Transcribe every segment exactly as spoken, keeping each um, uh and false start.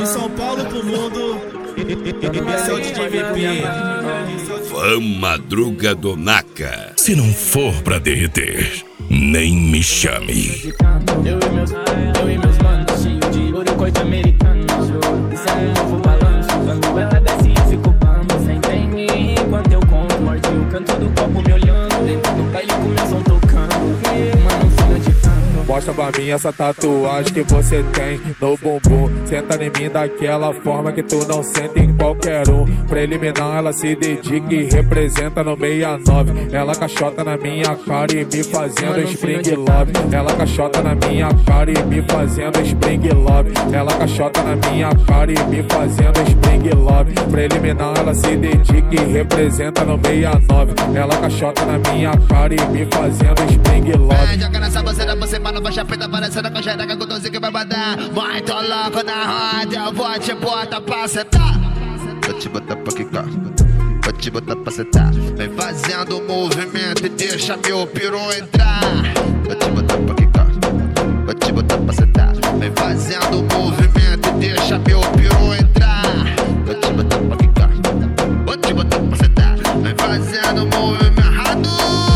De São Paulo pro mundo, esse é o D J V P. Vamos, Madruga do Naka. Se não for pra derreter, nem me chame. Eu e meus, eu e meus manos, cheio de ouro e coisa americana. Isso é um novo balanço. Quando ela desce eu fico bambo. Sem tem mim, enquanto eu conto. Morde o canto do copo me olhando. Dentro do baile com meu som tocando. Mano, filho de cano. Mostra pra mim essa tatuagem que você tem no bumbum. Senta em mim daquela forma que tu não sente em qualquer um. Preliminar ela se dedica e representa no sessenta e nove. Ela caixota na minha cara e me fazendo spring love. Ela caixota na minha cara e me fazendo spring love. Ela caixota na minha cara e me fazendo spring love. Preliminar ela se dedica e representa no sessenta e nove. Ela caixota na minha cara e me fazendo spring love. Joga nessa buceta, você mano, faixa preta, parecendo com xereca, com doze que vai mandar. Muito louco na roda, eu vou te botar pra sentar. Vou te botar pra quicar, vou te botar pra sentar. Vem fazendo o movimento e deixa meu piru entrar. Vou te botar pra quicar, vou te botar pra sentar. Vem fazendo o movimento e deixa meu piru entrar. Vou te botar pra quicar, vou te botar pra sentar. Vem fazendo o movimento errado.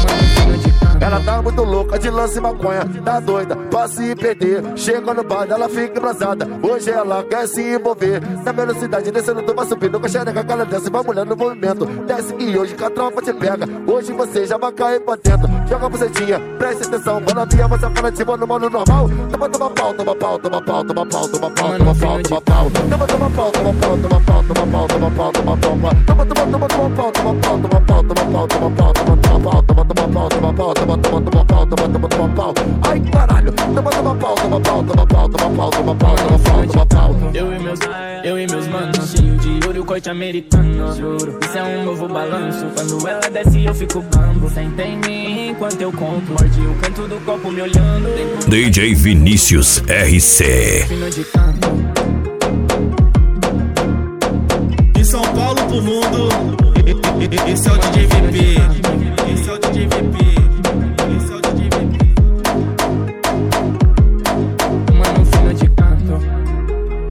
Ela tá muito louca de lance e maconha, tá doida pra se perder. Chega no bar, ela fica embrasada. Hoje ela quer se envolver. Na velocidade descendo, tu vai subindo com a xereca que ela desce, vai mulher no movimento. Desce e hoje que a tropa te pega. Hoje você já vai cair pra dentro. Joga a bucetinha, preste atenção. Quando a via você fica nativa no modo normal. Toma, toma pau, toma pau, toma pau, toma pau, toma pau, toma pau, toma pau. Toma, toma pau, toma pau, toma pau, toma pau, toma pau, toma pau. Toma, toma, toma, toma pau, toma pau, toma pau, toma pau, toma pau, toma pau, toma, toma pau, toma pau, toma, toma, toma pau, toma, toma, toma pau. Ai, caralho. Toma, toma pau, toma pau, toma pau, toma pau, toma pau, toma pau, toma pau. Eu e meus, eu e meus manos, cheio de ouro e corte americano. Juro, isso é um novo balanço. Quando ela desce eu fico bambo. Senta em mim enquanto eu conto. Morde o canto do copo me olhando. D J Vinícius R C. De São Paulo pro mundo, esse é o D J V P.